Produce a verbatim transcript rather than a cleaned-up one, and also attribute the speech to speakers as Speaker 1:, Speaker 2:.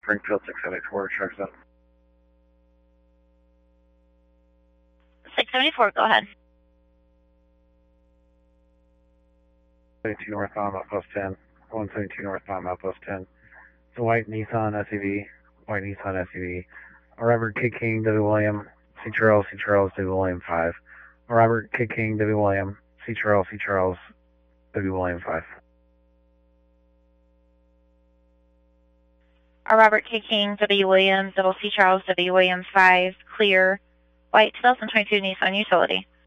Speaker 1: Springfield six seventy-four, trucks up.
Speaker 2: six seventy-four, go ahead.
Speaker 1: seventy-two northbound, outpost ten. one seventy-two northbound, outpost ten. It's a white Nissan S U V. White Nissan S U V. Robert K. King, W. William, C. Charles, C. Charles, W. William five. Robert K. King, W. William, C. Charles, C. Charles, W. William five.
Speaker 2: Uh, Robert K. King, W. Williams, double C. Charles, W. Williams five, clear. White two thousand twenty-two Nissan Utility.